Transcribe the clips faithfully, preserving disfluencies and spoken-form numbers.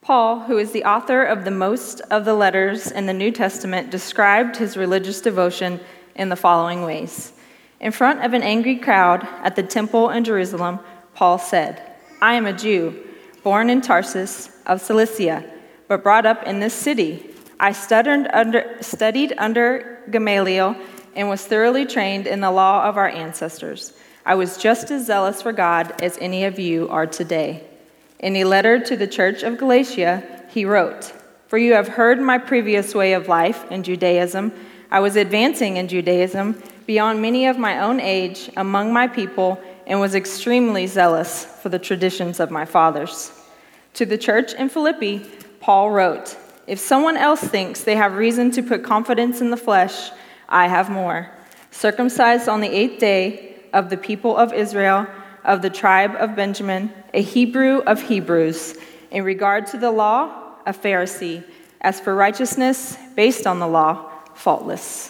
Paul, who is the author of the most of the letters in the New Testament, described his religious devotion in the following ways. In front of an angry crowd at the temple in Jerusalem, Paul said, "I am a Jew, born in Tarsus of Cilicia, but brought up in this city. I studied under, studied under Gamaliel and was thoroughly trained in the law of our ancestors. I was just as zealous for God as any of you are today." In a letter to the church of Galatia, he wrote, "For you have heard my previous way of life in Judaism. I was advancing in Judaism beyond many of my own age among my people and was extremely zealous for the traditions of my fathers." To the church in Philippi, Paul wrote, "If someone else thinks they have reason to put confidence in the flesh, I have more. Circumcised on the eighth day, of the people of Israel, of the tribe of Benjamin, a Hebrew of Hebrews, in regard to the law, a Pharisee, as for righteousness based on the law, faultless."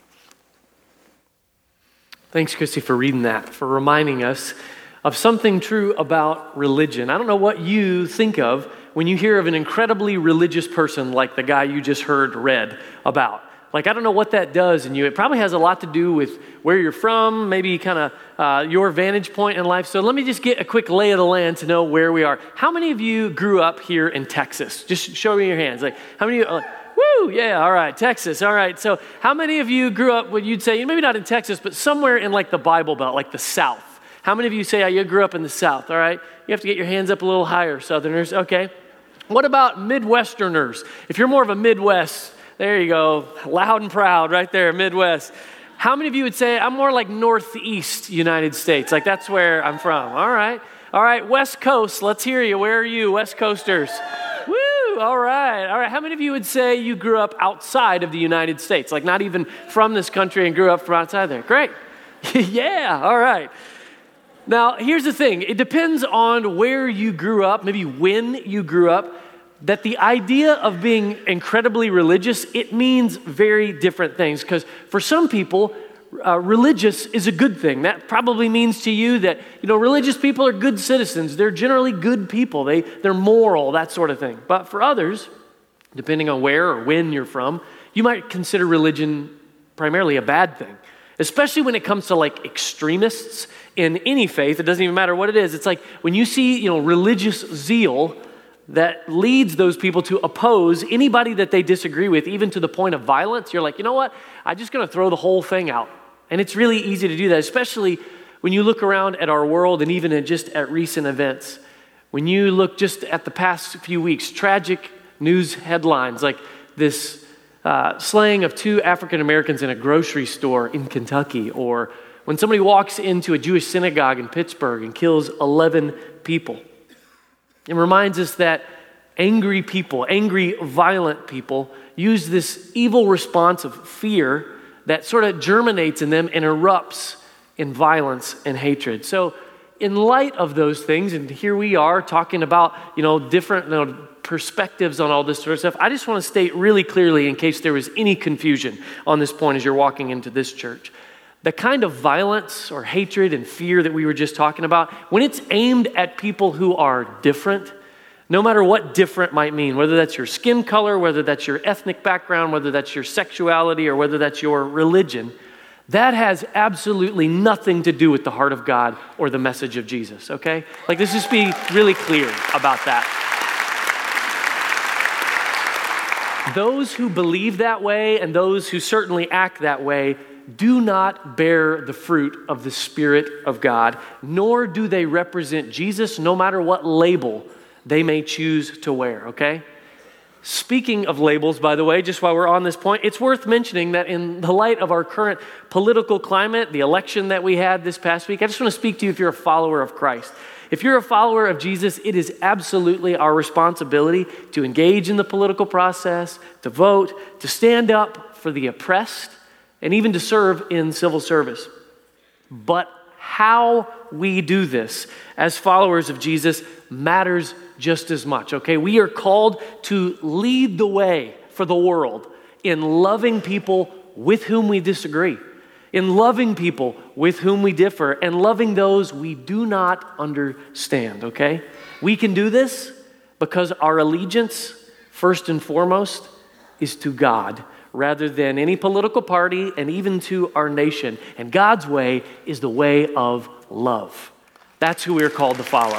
Thanks, Christy, for reading that, for reminding us of something true about religion. I don't know what you think of when you hear of an incredibly religious person like the guy you just heard read about. Like, I don't know what that does in you. It probably has a lot to do with where you're from, maybe kind of uh, your vantage point in life. So let me just get a quick lay of the land to know where we are. How many of you grew up here in Texas? Just show me your hands. Like, how many of you, like, woo, yeah, all right, Texas, all right. So how many of you grew up, what you'd say, maybe not in Texas, but somewhere in like the Bible Belt, like the South? How many of you say, oh, you grew up in the South, all right? You have to get your hands up a little higher, Southerners, okay. What about Midwesterners? If you're more of a Midwest, there you go, loud and proud right there, Midwest. How many of you would say, I'm more like Northeast United States, like that's where I'm from? All right, all right, West Coast, let's hear you. Where are you, West Coasters? Woo, all right, all right. How many of you would say you grew up outside of the United States, like not even from this country and grew up from outside there? Great, yeah, all right. Now, here's the thing. It depends on where you grew up, maybe when you grew up, that the idea of being incredibly religious, it means very different things. Because for some people, uh, religious is a good thing. That probably means to you that, you know, religious people are good citizens. They're generally good people. They, they're moral, that sort of thing. But for others, depending on where or when you're from, you might consider religion primarily a bad thing. Especially when it comes to like extremists in any faith. It doesn't even matter what it is. It's like when you see, you know, religious zeal that leads those people to oppose anybody that they disagree with, even to the point of violence, you're like, you know what? I'm just going to throw the whole thing out. And it's really easy to do that, especially when you look around at our world and even at just at recent events. When you look just at the past few weeks, tragic news headlines like this uh, slaying of two African Americans in a grocery store in Kentucky, or when somebody walks into a Jewish synagogue in Pittsburgh and kills eleven people. It reminds us that angry people, angry, violent people, use this evil response of fear that sort of germinates in them and erupts in violence and hatred. So in light of those things, and here we are talking about, you know, different you know, perspectives on all this sort of stuff, I just want to state really clearly, in case there was any confusion on this point as you're walking into this church, the kind of violence or hatred and fear that we were just talking about, when it's aimed at people who are different, no matter what different might mean, whether that's your skin color, whether that's your ethnic background, whether that's your sexuality, or whether that's your religion, that has absolutely nothing to do with the heart of God or the message of Jesus, okay? Like, let's just be really clear about that. Those who believe that way and those who certainly act that way do not bear the fruit of the Spirit of God, nor do they represent Jesus, no matter what label they may choose to wear, okay? Speaking of labels, by the way, just while we're on this point, it's worth mentioning that in the light of our current political climate, the election that we had this past week, I just want to speak to you if you're a follower of Christ. If you're a follower of Jesus, it is absolutely our responsibility to engage in the political process, to vote, to stand up for the oppressed, and even to serve in civil service. But how we do this as followers of Jesus matters just as much, okay? We are called to lead the way for the world in loving people with whom we disagree, in loving people with whom we differ, and loving those we do not understand, okay? We can do this Because our allegiance, first and foremost, is to God rather than any political party and even to our nation. And God's way is the way of love. That's who we're called to follow.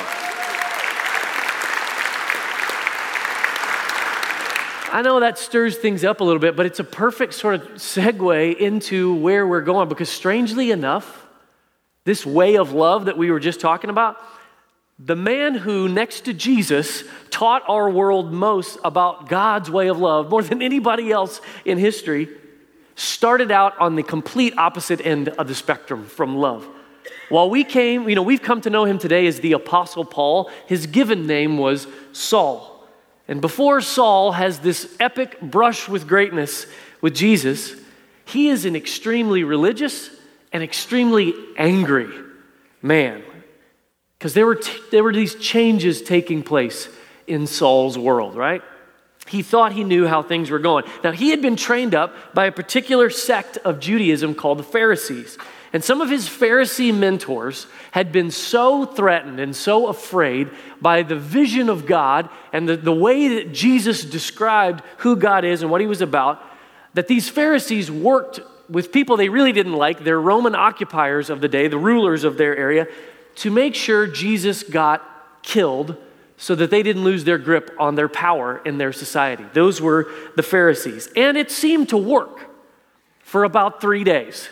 I know that stirs things up a little bit, but it's a perfect sort of segue into where we're going, because strangely enough, this way of love that we were just talking about, the man who, next to Jesus, taught our world most about God's way of love, more than anybody else in history, started out on the complete opposite end of the spectrum from love. While we came, you know, we've come to know him today as the Apostle Paul, his given name was Saul. And before Saul has this epic brush with greatness with Jesus, he is an extremely religious and extremely angry man. Because there were t- there were these changes taking place in Saul's world, right? He thought he knew how things were going. Now, he had been trained up by a particular sect of Judaism called the Pharisees. And some of his Pharisee mentors had been so threatened and so afraid by the vision of God and the, the way that Jesus described who God is and what he was about, that these Pharisees worked with people they really didn't like, their Roman occupiers of the day, the rulers of their area, to make sure Jesus got killed so that they didn't lose their grip on their power in their society. Those were the Pharisees. And it seemed to work for about three days.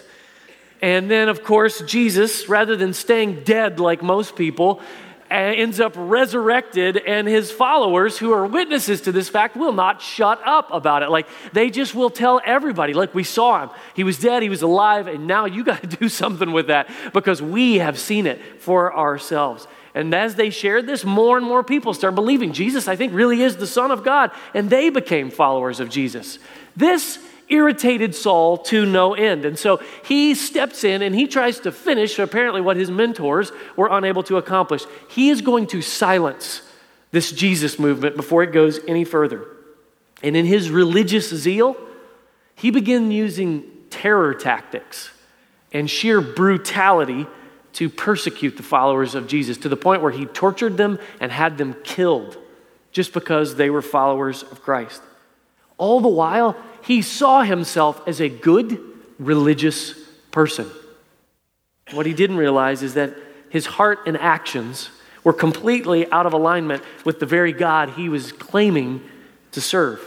And then, of course, Jesus, rather than staying dead like most people, ends up resurrected, and his followers, who are witnesses to this fact, will not shut up about it. Like, they just will tell everybody, like, we saw him. He was dead, he was alive, and now you got to do something with that because we have seen it for ourselves. And as they shared this, more and more people start believing Jesus, I think, really is the Son of God, and they became followers of Jesus. This irritated Saul to no end. And so he steps in and he tries to finish apparently what his mentors were unable to accomplish. He is going to silence this Jesus movement before it goes any further. And in his religious zeal, he began using terror tactics and sheer brutality to persecute the followers of Jesus, to the point where he tortured them and had them killed just because they were followers of Christ. All the while, he saw himself as a good religious person. What he didn't realize is that his heart and actions were completely out of alignment with the very God he was claiming to serve.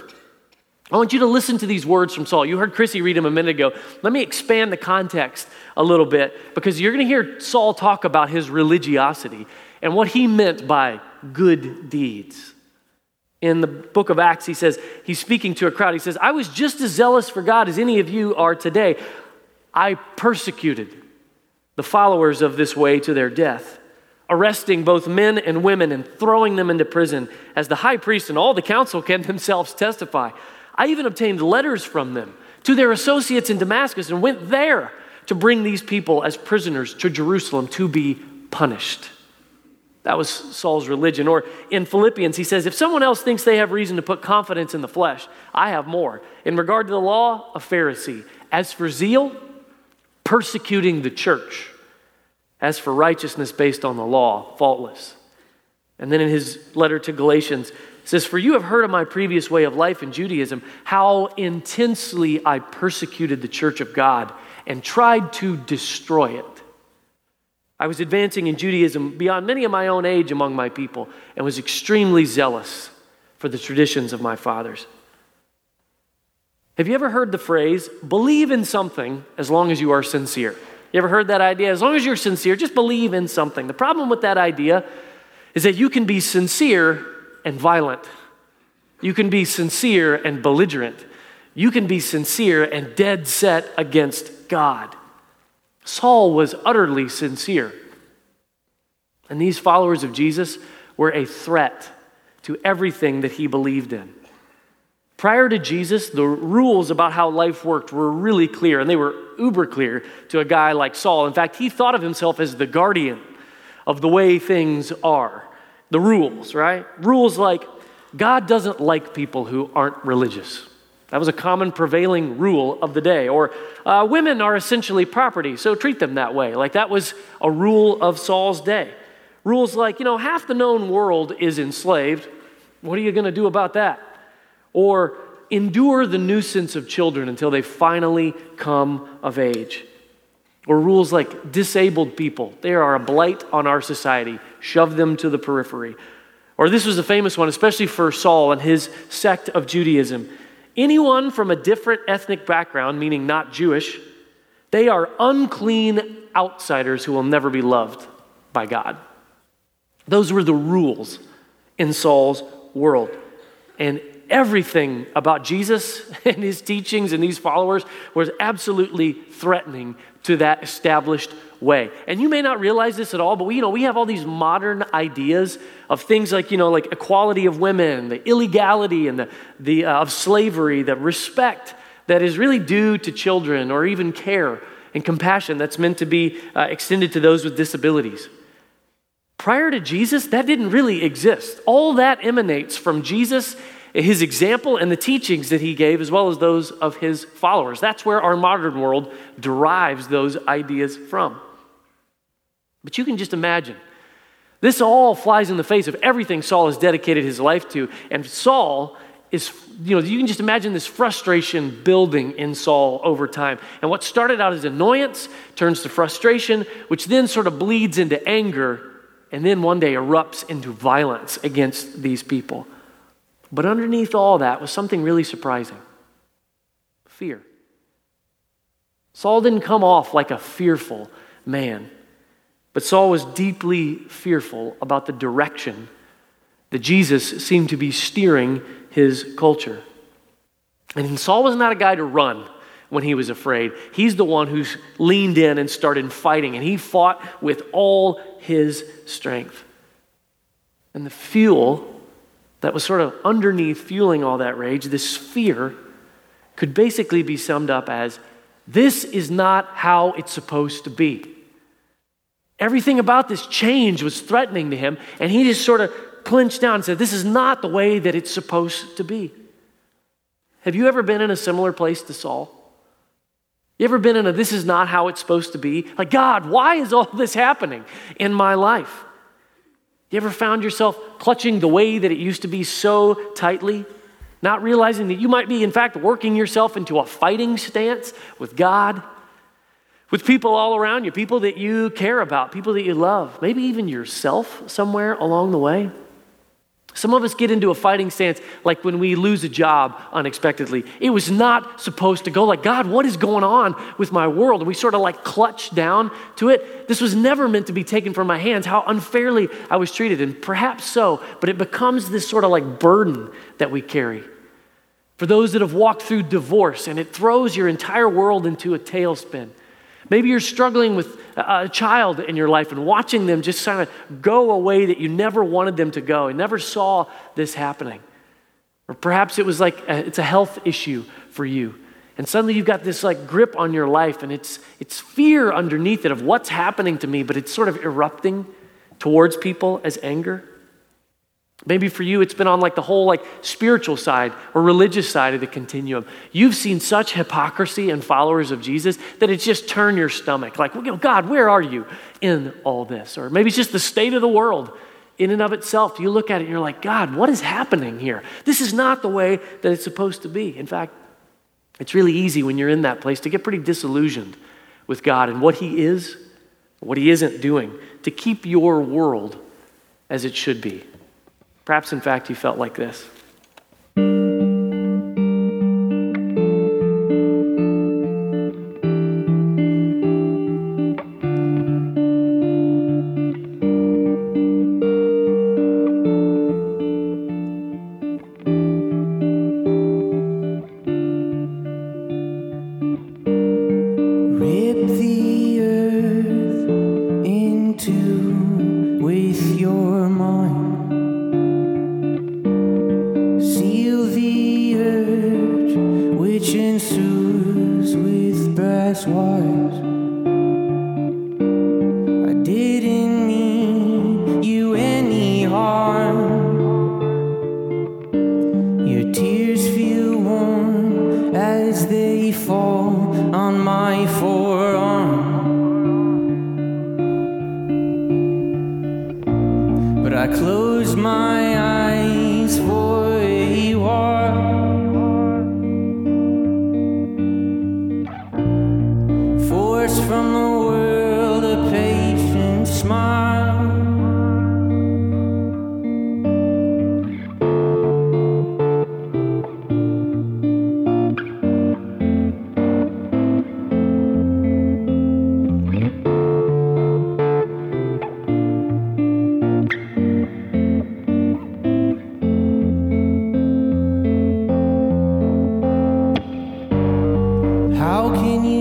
I want you to listen to these words from Saul. You heard Chrissy read them a minute ago. Let me expand the context a little bit, because you're going to hear Saul talk about his religiosity and what he meant by good deeds. In the book of Acts, he says, he's speaking to a crowd. He says, I was just as zealous for God as any of you are today. I persecuted the followers of this way to their death, arresting both men and women and throwing them into prison, as the high priest and all the council can themselves testify. I even obtained letters from them to their associates in Damascus and went there to bring these people as prisoners to Jerusalem to be punished. That was Saul's religion. Or in Philippians, he says, if someone else thinks they have reason to put confidence in the flesh, I have more. In regard to the law, a Pharisee. As for zeal, persecuting the church. As for righteousness based on the law, faultless. And then in his letter to Galatians, it says, for you have heard of my previous way of life in Judaism, how intensely I persecuted the church of God and tried to destroy it. I was advancing in Judaism beyond many of my own age among my people and was extremely zealous for the traditions of my fathers. Have you ever heard the phrase, believe in something as long as you are sincere? You ever heard that idea? As long as you're sincere, just believe in something. The problem with that idea is that you can be sincere and violent. You can be sincere and belligerent. You can be sincere and dead set against God. Saul was utterly sincere. And these followers of Jesus were a threat to everything that he believed in. Prior to Jesus, the rules about how life worked were really clear, and they were uber clear to a guy like Saul. In fact, he thought of himself as the guardian of the way things are. The rules, right? Rules like God doesn't like people who aren't religious. That was a common prevailing rule of the day. Or uh, women are essentially property, so treat them that way. Like that was a rule of Saul's day. Rules like, you know, half the known world is enslaved. What are you going to do about that? Or endure the nuisance of children until they finally come of age. Or rules like disabled people. They are a blight on our society. Shove them to the periphery. Or this was a famous one, especially for Saul and his sect of Judaism. Anyone from a different ethnic background, meaning not Jewish, they are unclean outsiders who will never be loved by God. Those were the rules in Saul's world. And everything about Jesus and his teachings and these followers was absolutely threatening to that established way. And you may not realize this at all, but we, you know, we have all these modern ideas of things like, you know, like equality of women, the illegality and the, the uh, of slavery, the respect that is really due to children, or even care and compassion that's meant to be uh, extended to those with disabilities. Prior to Jesus, that didn't really exist. All that emanates from Jesus, his example, and the teachings that he gave, as well as those of his followers. That's where our modern world derives those ideas from. But you can just imagine, this all flies in the face of everything Saul has dedicated his life to. And Saul is, you know, you can just imagine this frustration building in Saul over time. And what started out as annoyance turns to frustration, which then sort of bleeds into anger, and then one day erupts into violence against these people. But underneath all that was something really surprising. Fear. Saul didn't come off like a fearful man, but Saul was deeply fearful about the direction that Jesus seemed to be steering his culture. And Saul was not a guy to run when he was afraid. He's the one who's leaned in and started fighting, and he fought with all his strength. And the fuel that was sort of underneath fueling all that rage, this fear, could basically be summed up as, this is not how it's supposed to be. Everything about this change was threatening to him, and he just sort of clinched down and said, this is not the way that it's supposed to be. Have you ever been in a similar place to Saul? You ever been in a, this is not how it's supposed to be? Like, God, why is all this happening in my life? You ever found yourself clutching the way that it used to be so tightly, not realizing that you might be, in fact, working yourself into a fighting stance with God, with people all around you, people that you care about, people that you love, maybe even yourself somewhere along the way? Some of us get into a fighting stance like when we lose a job unexpectedly. It was not supposed to go like, God, what is going on with my world? And we sort of like clutch down to it. This was never meant to be taken from my hands, how unfairly I was treated. And perhaps so, but it becomes this sort of like burden that we carry. For those that have walked through divorce, and it throws your entire world into a tailspin. Maybe you're struggling with a child in your life and watching them just kind of go a way that you never wanted them to go and never saw this happening. Or perhaps it was like a, it's a health issue for you. And suddenly you've got this like grip on your life, and it's it's fear underneath it of what's happening to me, but it's sort of erupting towards people as anger. Maybe for you, it's been on like the whole like spiritual side or religious side of the continuum. You've seen such hypocrisy in followers of Jesus that it's just turned your stomach. Like, well, God, where are you in all this? Or maybe it's just the state of the world in and of itself. You look at it and you're like, God, what is happening here? This is not the way that it's supposed to be. In fact, it's really easy when you're in that place to get pretty disillusioned with God and what he is, what he isn't doing to keep your world as it should be. Perhaps, in fact, you felt like this. Rip the earth in two with your mind. Which ensues with brass wires. I didn't mean you any harm. Your tears feel warm as they fall on my forearm. But I close my eyes for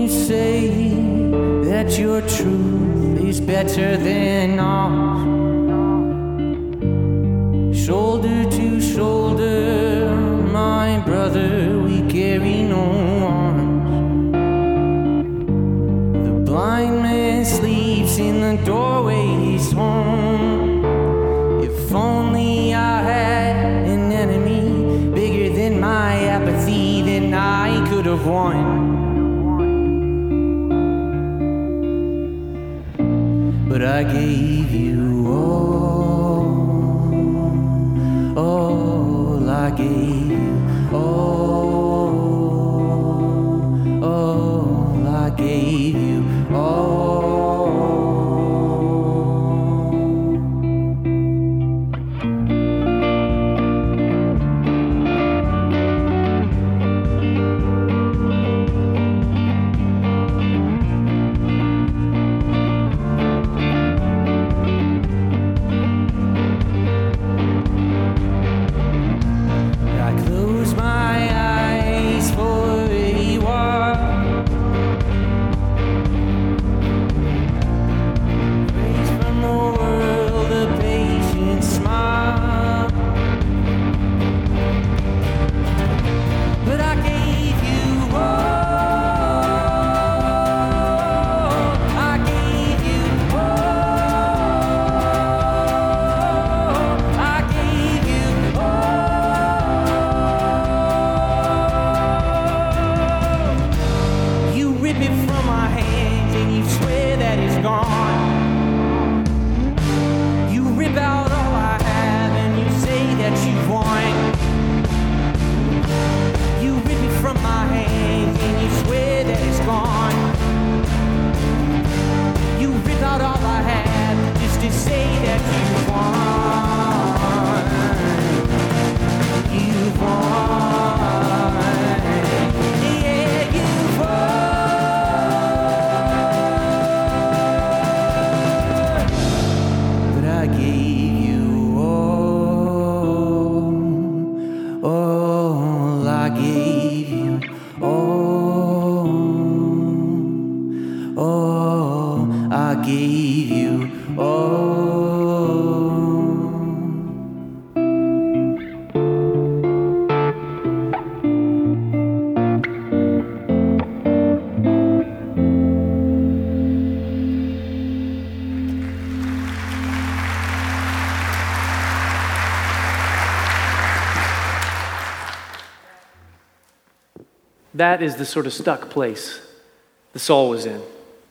you say that your truth is better than ours. Shoulder to shoulder, my brother, we carry no arms. The blind man sleeps in the doorways home. If only I had an enemy bigger than my apathy, then I could have won. But I gave you all, all I gave you, all, all I gave you, all. That is the sort of stuck place that Saul was in.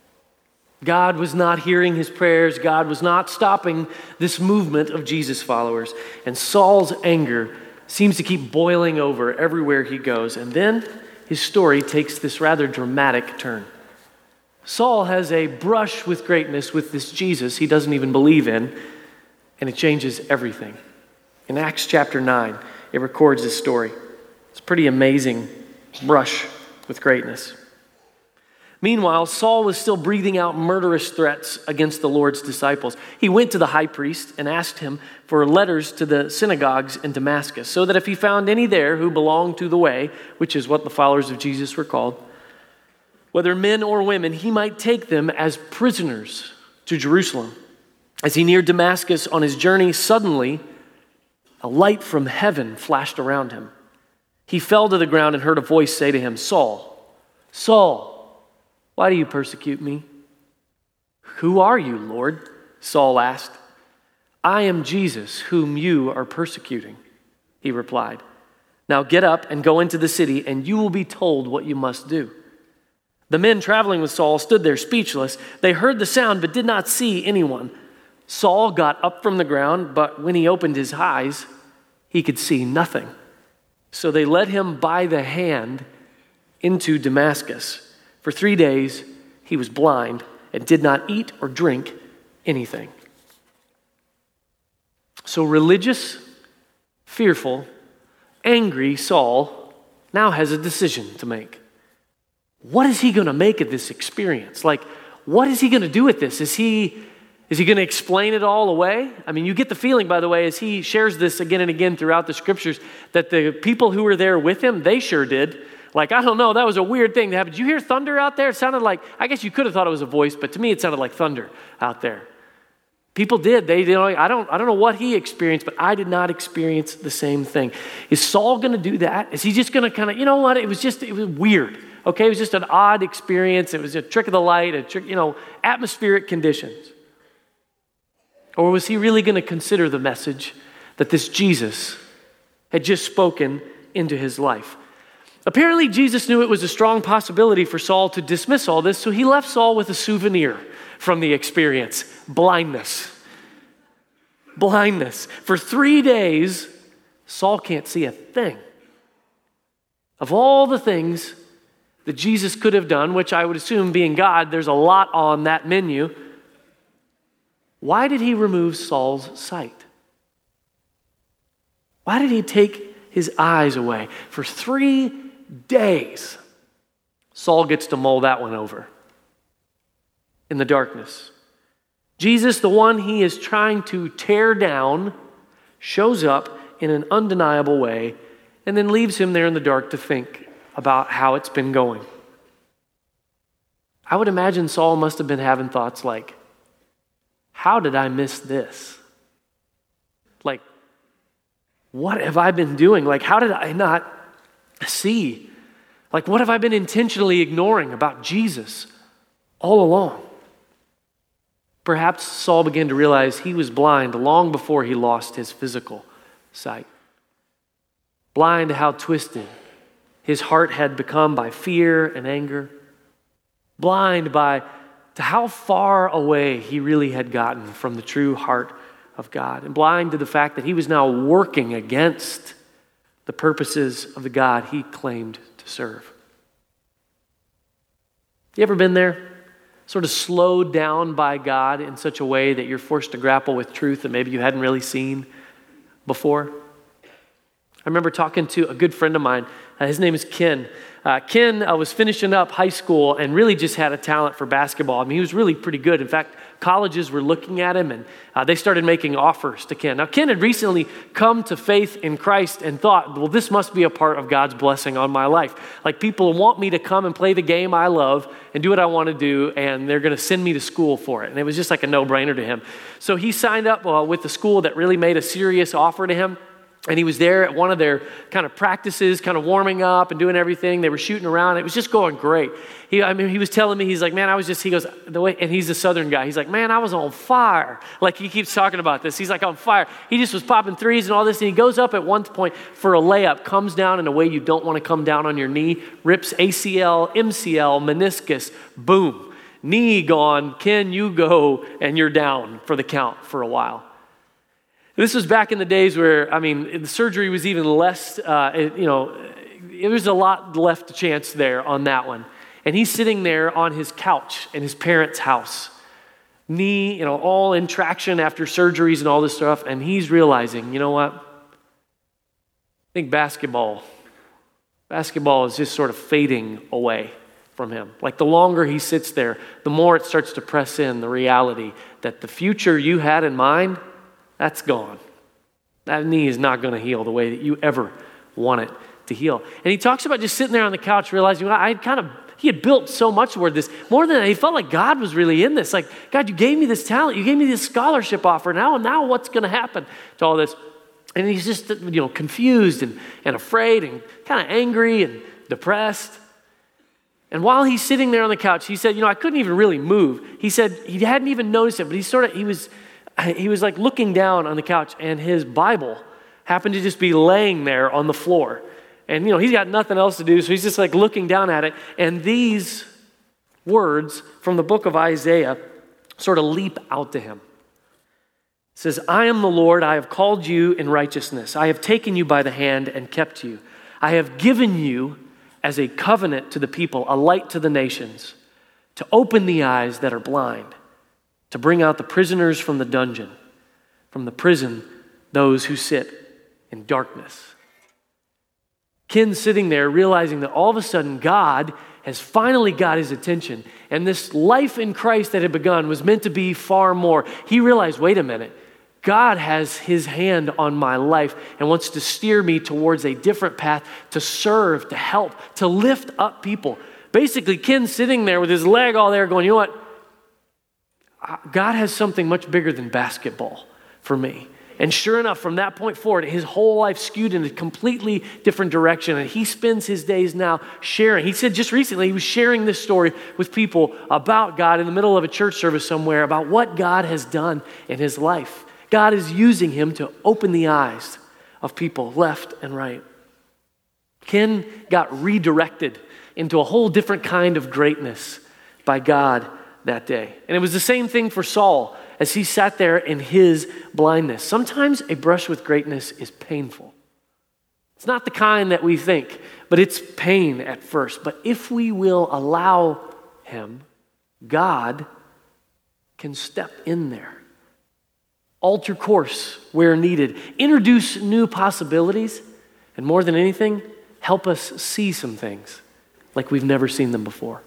God was not hearing his prayers. God was not stopping this movement of Jesus followers. And Saul's anger seems to keep boiling over everywhere he goes. And then his story takes this rather dramatic turn. Saul has a brush with greatness with this Jesus he doesn't even believe in, and it changes everything. In Acts chapter nine, it records this story. It's a pretty amazing brush with greatness. Meanwhile, Saul was still breathing out murderous threats against the Lord's disciples. He went to the high priest and asked him for letters to the synagogues in Damascus, so that if he found any there who belonged to the way, which is what the followers of Jesus were called, whether men or women, he might take them as prisoners to Jerusalem. As he neared Damascus on his journey, suddenly a light from heaven flashed around him. He fell to the ground and heard a voice say to him, "Saul, Saul, why do you persecute me?" "Who are you, Lord?" Saul asked. "I am Jesus, whom you are persecuting," he replied. "Now get up and go into the city, and you will be told what you must do." The men traveling with Saul stood there speechless. They heard the sound but did not see anyone. Saul got up from the ground, but when he opened his eyes, he could see nothing. So they led him by the hand into Damascus. For three days he was blind and did not eat or drink anything. So religious, fearful, angry Saul now has a decision to make. What is he going to make of this experience? Like, what is he going to do with this? Is he Is he going to explain it all away? I mean, you get the feeling, by the way, as he shares this again and again throughout the scriptures, that the people who were there with him, they sure did. Like, I don't know, that was a weird thing to happen. Did you hear thunder out there? It sounded like, I guess you could have thought it was a voice, but to me it sounded like thunder out there. People did. They, you know, I don't, I don't know what he experienced, but I did not experience the same thing. Is Saul going to do that? Is he just going to kind of, you know what? It was just, it was weird. Okay, it was just an odd experience. It was a trick of the light, a trick, you know, atmospheric conditions. Or was he really going to consider the message that this Jesus had just spoken into his life? Apparently, Jesus knew it was a strong possibility for Saul to dismiss all this, so he left Saul with a souvenir from the experience: blindness. Blindness. For three days, Saul can't see a thing. Of all the things that Jesus could have done, which I would assume, being God, there's a lot on that menu, why did he remove Saul's sight? Why did he take his eyes away? For three days, Saul gets to mull that one over in the darkness. Jesus, the one he is trying to tear down, shows up in an undeniable way and then leaves him there in the dark to think about how it's been going. I would imagine Saul must have been having thoughts like, how did I miss this? Like, what have I been doing? Like, how did I not see? Like, what have I been intentionally ignoring about Jesus all along? Perhaps Saul began to realize he was blind long before he lost his physical sight. Blind to how twisted his heart had become by fear and anger. Blind by to how far away he really had gotten from the true heart of God. And blind to the fact that he was now working against the purposes of the God he claimed to serve. You ever been there? Sort of slowed down by God in such a way that you're forced to grapple with truth that maybe you hadn't really seen before? I remember talking to a good friend of mine. Uh, his name is Ken. Uh, Ken uh, was finishing up high school and really just had a talent for basketball. I mean, he was really pretty good. In fact, colleges were looking at him and uh, they started making offers to Ken. Now, Ken had recently come to faith in Christ and thought, well, this must be a part of God's blessing on my life. Like, people want me to come and play the game I love and do what I want to do, and they're going to send me to school for it. And it was just like a no-brainer to him. So he signed up uh, with the school that really made a serious offer to him. And he was there at one of their kind of practices, kind of warming up and doing everything. They were shooting around. It was just going great. He, I mean, he was telling me, he's like, man, I was just, he goes, the way, and he's a Southern guy. He's like, man, I was on fire. Like, he keeps talking about this. He's like, on fire. He just was popping threes and all this. And he goes up at one point for a layup, comes down in a way you don't want to come down on your knee, rips A C L, M C L, meniscus, boom. Knee gone. Ken, you go, and you're down for the count for a while. This was back in the days where, I mean, the surgery was even less, uh, it, you know, it was a lot left chance there on that one. And he's sitting there on his couch in his parents' house, knee, you know, all in traction after surgeries and all this stuff. And he's realizing, you know what? I think basketball, basketball is just sort of fading away from him. Like, the longer he sits there, the more it starts to press in the reality that the future you had in mind, that's gone. That knee is not going to heal the way that you ever want it to heal. And he talks about just sitting there on the couch realizing, well, I had kind of, he had built so much toward this. More than that, he felt like God was really in this. Like, God, you gave me this talent. You gave me this scholarship offer. Now, now what's going to happen to all this? And he's just, you know, confused and, and afraid and kind of angry and depressed. And while he's sitting there on the couch, he said, you know, I couldn't even really move. He said he hadn't even noticed it, but he sort of, he was... He was like looking down on the couch, and his Bible happened to just be laying there on the floor. And, you know, he's got nothing else to do, so he's just like looking down at it. And these words from the book of Isaiah sort of leap out to him. It says, I am the Lord, I have called you in righteousness. I have taken you by the hand and kept you. I have given you as a covenant to the people, a light to the nations, to open the eyes that are blind, to bring out the prisoners from the dungeon, from the prison, those who sit in darkness. Ken's sitting there realizing that all of a sudden God has finally got his attention, and this life in Christ that had begun was meant to be far more. He realized, wait a minute, God has his hand on my life and wants to steer me towards a different path to serve, to help, to lift up people. Basically, Ken's sitting there with his leg all there going, you know what? God has something much bigger than basketball for me. And sure enough, from that point forward, his whole life skewed in a completely different direction. And he spends his days now sharing. He said just recently, he was sharing this story with people about God in the middle of a church service somewhere, about what God has done in his life. God is using him to open the eyes of people left and right. Ken got redirected into a whole different kind of greatness by God that day. And it was the same thing for Saul as he sat there in his blindness. Sometimes a brush with greatness is painful. It's not the kind that we think, but it's pain at first. But if we will allow him, God can step in there, alter course where needed, introduce new possibilities, and more than anything, help us see some things like we've never seen them before.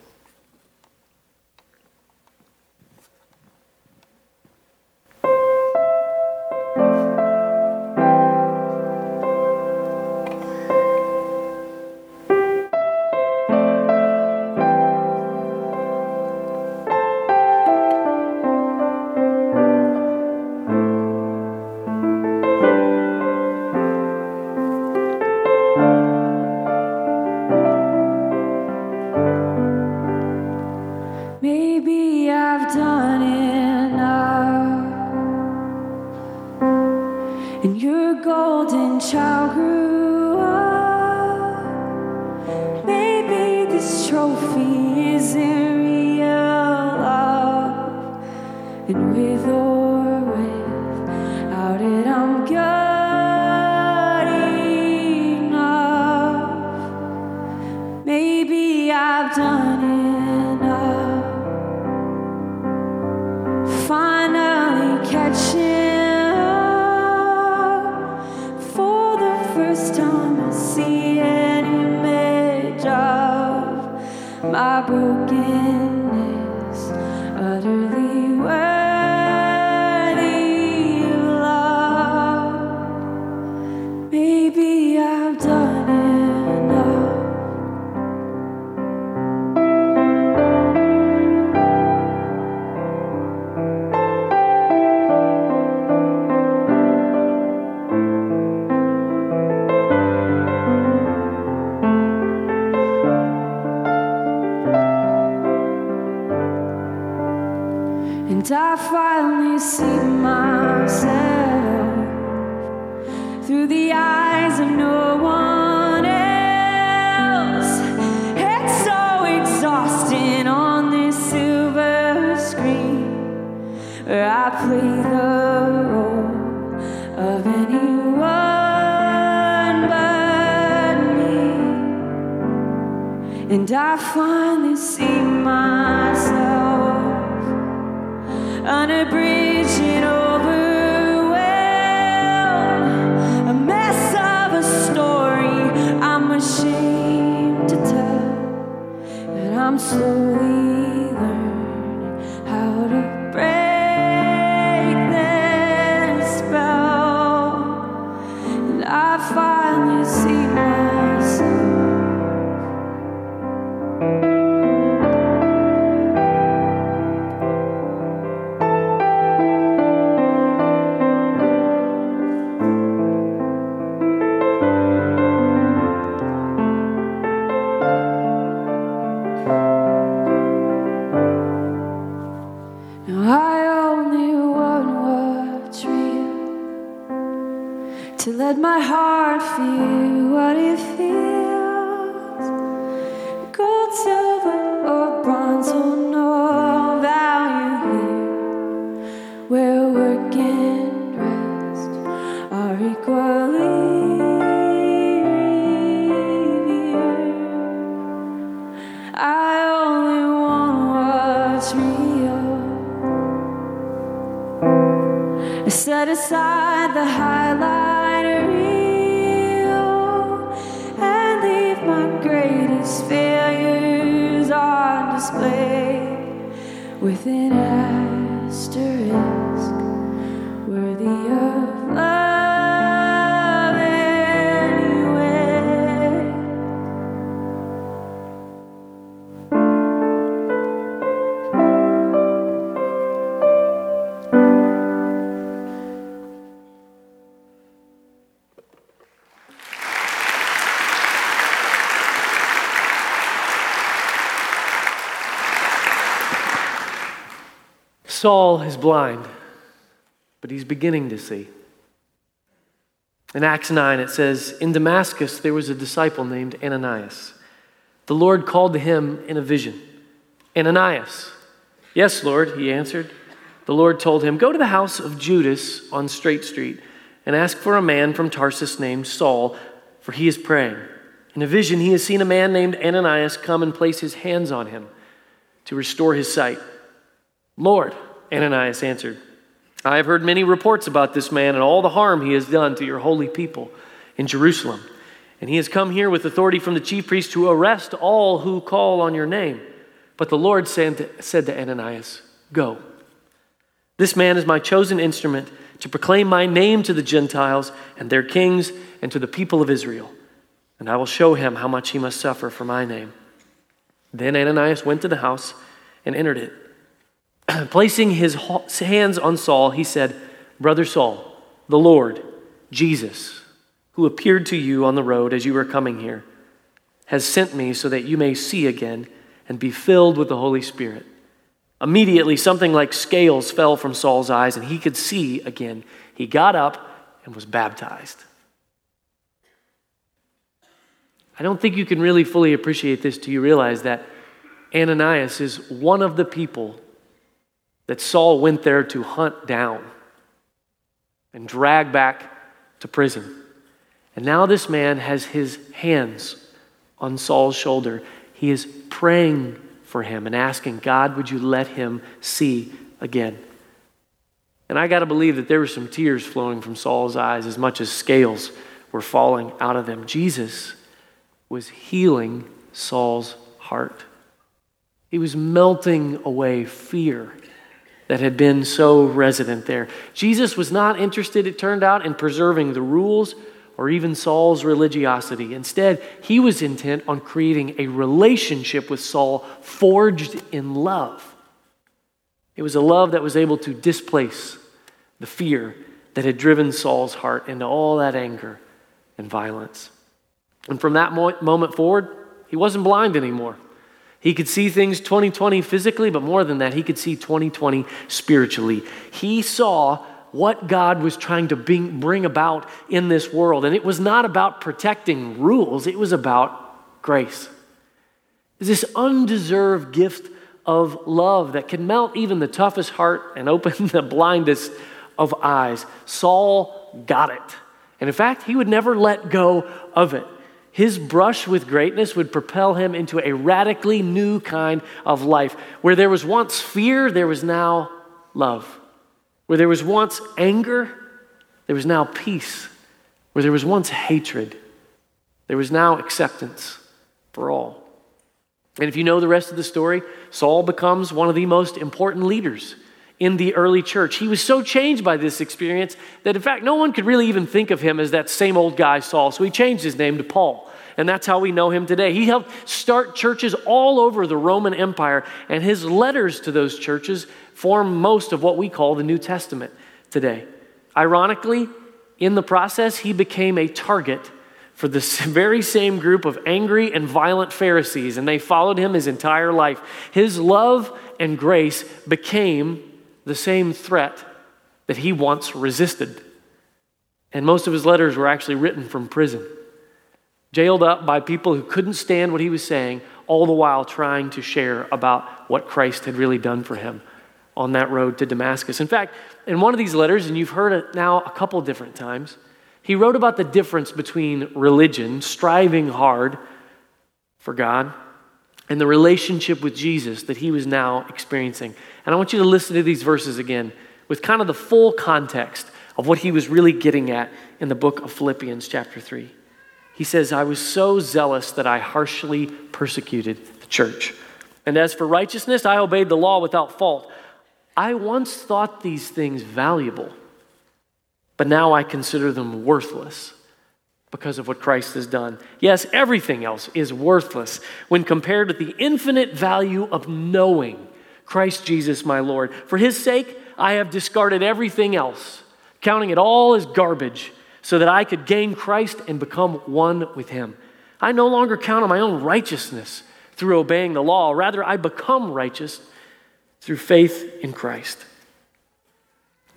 And I finally see myself through the eyes of no one else. It's so exhausting on this silver screen where I play the role of anyone but me. And I finally see myself on a bridge in overwhelm, a mess of a story I'm ashamed to tell, but I'm slowly learning how to break this spell. And I finally see myself. To let my heart feel what it feels. Gold, silver, or bronze hold no value here, where work and rest are equally revered. I only want what's real. Set aside the highlights failures on display with an asterisk worthy of Saul is blind, but he's beginning to see. In Acts nine, it says, in Damascus there was a disciple named Ananias. The Lord called to him in a vision, Ananias. Yes, Lord, he answered. The Lord told him, go to the house of Judas on Straight Street and ask for a man from Tarsus named Saul, for he is praying. In a vision, he has seen a man named Ananias come and place his hands on him to restore his sight. Lord, Ananias answered, I have heard many reports about this man and all the harm he has done to your holy people in Jerusalem. And he has come here with authority from the chief priest to arrest all who call on your name. But the Lord said to, said to Ananias, go. This man is my chosen instrument to proclaim my name to the Gentiles and their kings and to the people of Israel. And I will show him how much he must suffer for my name. Then Ananias went to the house and entered it. Placing his hands on Saul, he said, Brother Saul, the Lord, Jesus, who appeared to you on the road as you were coming here, has sent me so that you may see again and be filled with the Holy Spirit. Immediately, something like scales fell from Saul's eyes, and he could see again. He got up and was baptized. I don't think you can really fully appreciate this till you realize that Ananias is one of the people that Saul went there to hunt down and drag back to prison. And now this man has his hands on Saul's shoulder. He is praying for him and asking, God, would you let him see again? And I got to believe that there were some tears flowing from Saul's eyes as much as scales were falling out of them. Jesus was healing Saul's heart. He was melting away fear that had been so resident there. Jesus was not interested, it turned out, in preserving the rules or even Saul's religiosity. Instead, he was intent on creating a relationship with Saul forged in love. It was a love that was able to displace the fear that had driven Saul's heart into all that anger and violence. And from that mo- moment forward, he wasn't blind anymore. He could see things twenty twenty physically, but more than that, he could see twenty twenty spiritually. He saw what God was trying to bring, bring about in this world. And it was not about protecting rules. It was about grace. It's this undeserved gift of love that can melt even the toughest heart and open the blindest of eyes. Saul got it. And in fact, he would never let go of it. His brush with greatness would propel him into a radically new kind of life. Where there was once fear, there was now love. Where there was once anger, there was now peace. Where there was once hatred, there was now acceptance for all. And if you know the rest of the story, Saul becomes one of the most important leaders in the early church. He was so changed by this experience that, in fact, no one could really even think of him as that same old guy, Saul. So he changed his name to Paul. And that's how we know him today. He helped start churches all over the Roman Empire, and his letters to those churches form most of what we call the New Testament today. Ironically, in the process, he became a target for the very same group of angry and violent Pharisees, and they followed him his entire life. His love and grace became the same threat that he once resisted. And most of his letters were actually written from prison, jailed up by people who couldn't stand what he was saying, all the while trying to share about what Christ had really done for him on that road to Damascus. In fact, in one of these letters, and you've heard it now a couple different times, he wrote about the difference between religion, striving hard for God, and the relationship with Jesus that he was now experiencing. And I want you to listen to these verses again with kind of the full context of what he was really getting at in the book of Philippians chapter three. He says, I was so zealous that I harshly persecuted the church. And as for righteousness, I obeyed the law without fault. I once thought these things valuable, but now I consider them worthless because of what Christ has done. Yes, everything else is worthless when compared with the infinite value of knowing Christ Jesus my Lord. For his sake, I have discarded everything else, counting it all as garbage, so that I could gain Christ and become one with him. I no longer count on my own righteousness through obeying the law. Rather, I become righteous through faith in Christ.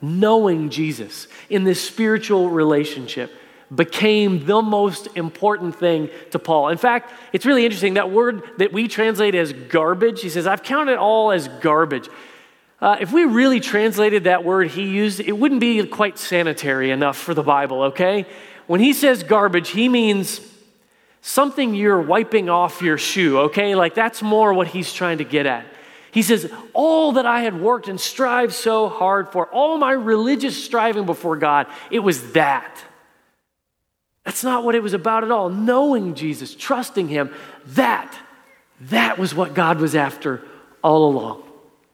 knowing Jesus in this spiritual relationship became the most important thing to Paul. In fact, it's really interesting, that word that we translate as garbage, he says, I've counted it all as garbage. Uh, if we really translated that word he used, it wouldn't be quite sanitary enough for the Bible, okay? When he says garbage, he means something you're wiping off your shoe, okay? Like that's more what he's trying to get at. He says, all that I had worked and strived so hard for, all my religious striving before God, it was that. That's not what it was about at all. Knowing Jesus, trusting him, that, that was what God was after all along.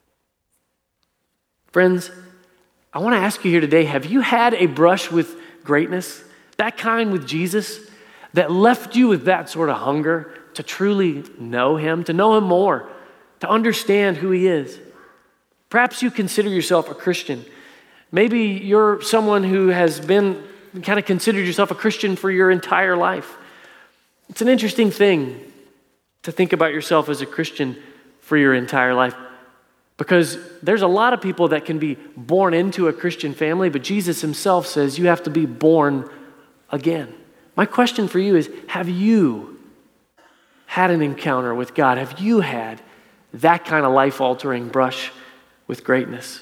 Friends, I want to ask you here today, have you had a brush with greatness, that kind with Jesus, that left you with that sort of hunger to truly know him, to know him more, to understand who he is? Perhaps you consider yourself a Christian. Maybe you're someone who has been kind of considered yourself a Christian for your entire life. It's an interesting thing to think about yourself as a Christian for your entire life, because there's a lot of people that can be born into a Christian family, but Jesus himself says you have to be born again. My question for you is, have you had an encounter with God? Have you had that kind of life-altering brush with greatness?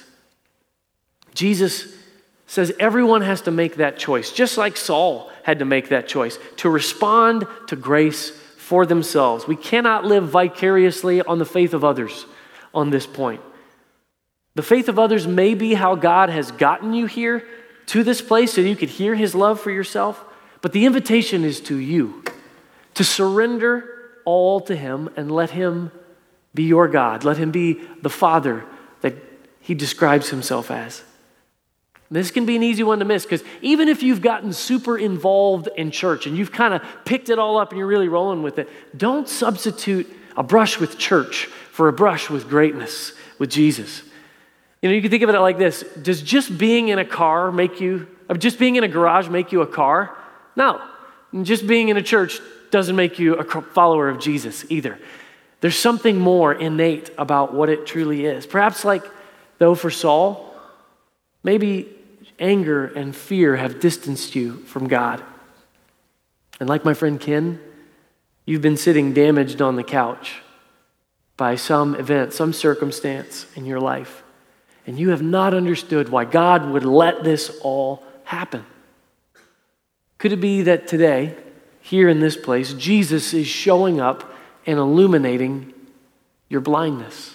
Jesus says everyone has to make that choice, just like Saul had to make that choice, to respond to grace for themselves. We cannot live vicariously on the faith of others on this point. The faith of others may be how God has gotten you here to this place so you could hear his love for yourself, but the invitation is to you to surrender all to him and let him be your God. Let him be the Father that he describes himself as. This can be an easy one to miss, because even if you've gotten super involved in church and you've kind of picked it all up and you're really rolling with it, don't substitute a brush with church for a brush with greatness with Jesus. You know, you can think of it like this. Does just being in a car make you, or just being in a garage make you a car? No. Just being in a church doesn't make you a follower of Jesus either. There's something more innate about what it truly is. Perhaps like, though, for Saul, maybe anger and fear have distanced you from God. And like my friend Ken, you've been sitting damaged on the couch by some event, some circumstance in your life, and you have not understood why God would let this all happen. Could it be that today, here in this place, Jesus is showing up and illuminating your blindness?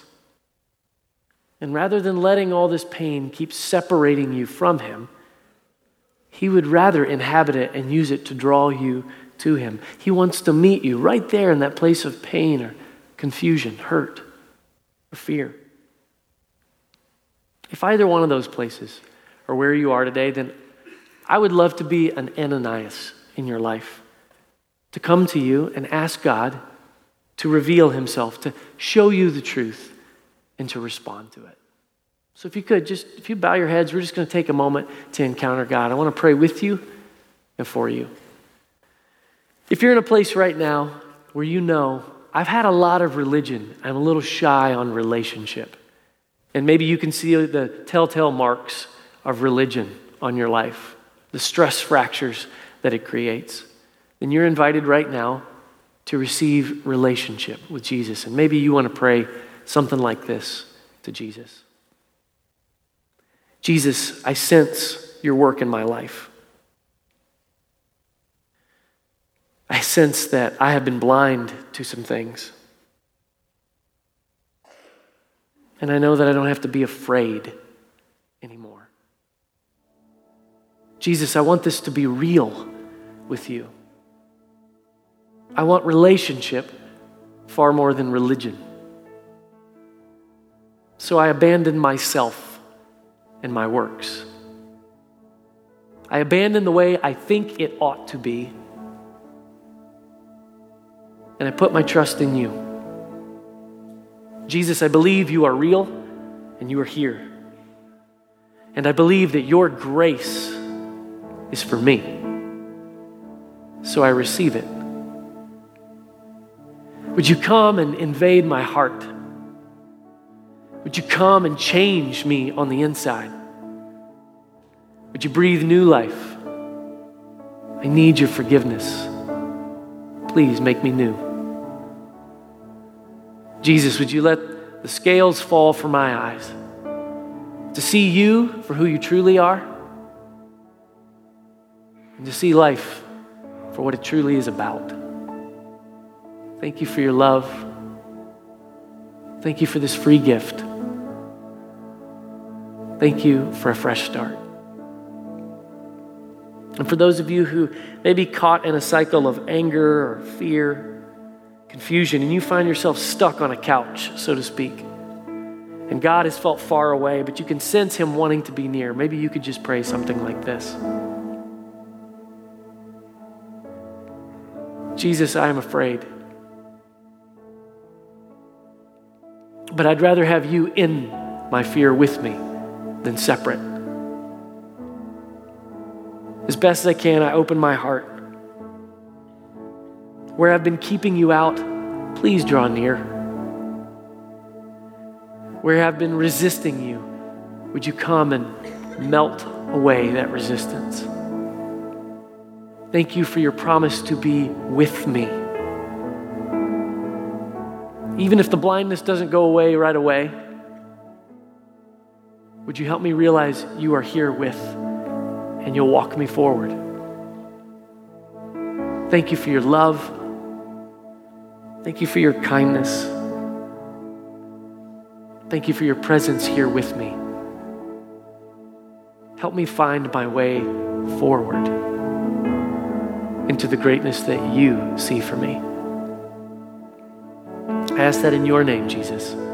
And rather than letting all this pain keep separating you from him, he would rather inhabit it and use it to draw you to him. He wants to meet you right there in that place of pain or confusion, hurt, or fear. If either one of those places are where you are today, then I would love to be an Ananias in your life, to come to you and ask God to reveal himself, to show you the truth, and to respond to it. So if you could, just if you bow your heads, we're just going to take a moment to encounter God. I want to pray with you and for you. If you're in a place right now where you know, I've had a lot of religion, I'm a little shy on relationship, and maybe you can see the telltale marks of religion on your life, the stress fractures that it creates, then you're invited right now to receive relationship with Jesus. And maybe you want to pray something like this to Jesus. Jesus, I sense your work in my life. I sense that I have been blind to some things. And I know that I don't have to be afraid anymore. Jesus, I want this to be real with you. I want relationship far more than religion. So I abandon myself and my works. I abandon the way I think it ought to be. And I put my trust in you. Jesus, I believe you are real and you are here. And I believe that your grace is for me. So I receive it. Would you come and invade my heart? Would you come and change me on the inside? Would you breathe new life? I need your forgiveness. Please make me new. Jesus, would you let the scales fall from my eyes to see you for who you truly are and to see life for what it truly is about. Thank you for your love. Thank you for this free gift. Thank you for a fresh start. And for those of you who may be caught in a cycle of anger or fear, confusion, and you find yourself stuck on a couch, so to speak, and God has felt far away, but you can sense him wanting to be near, maybe you could just pray something like this. Jesus, I am afraid, but I'd rather have you in my fear with me than separate. As best as I can, I open my heart. Where I've been keeping you out, please draw near. Where I've been resisting you, would you come and melt away that resistance? Thank you for your promise to be with me. Even if the blindness doesn't go away right away, would you help me realize you are here with, and you'll walk me forward. Thank you for your love. Thank you for your kindness. Thank you for your presence here with me. Help me find my way forward into the greatness that you see for me. I ask that in your name, Jesus.